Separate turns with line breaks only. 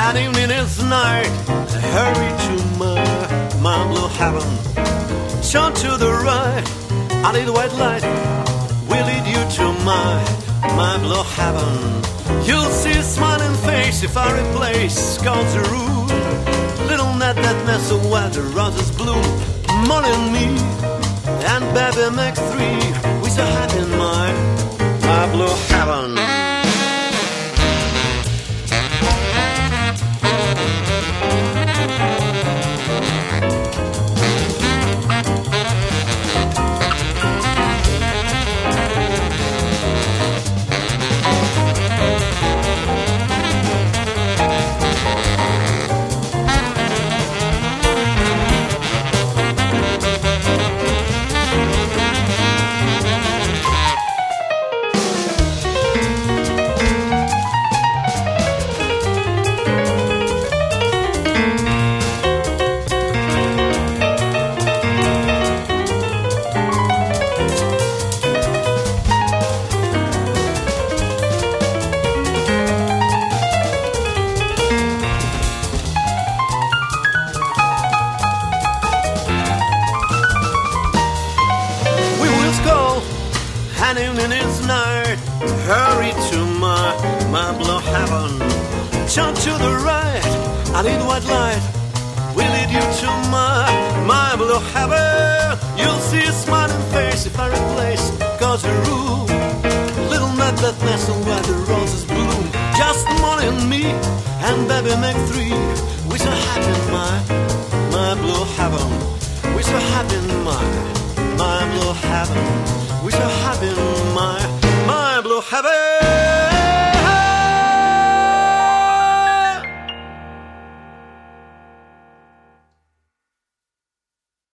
and evening is night. Hurry to my blue heaven. Turn to the right, I need white light. Will lead you to my blue heaven. You'll see a smiling face if I replace God's rule. Little net that nestle where the roses bloom. More than me and baby makes three. We so happy in my blue heaven. And evening is night. Hurry to my blue heaven. Turn to the right, I need white light. Will lead you to my blue heaven. You'll see a smiling face if I replace God's rule. Little nut that nestle where the roses bloom. Just more and me and baby make three. We so happy in my blue heaven. We so happy in my blue heaven. We so happy in my blue heaven.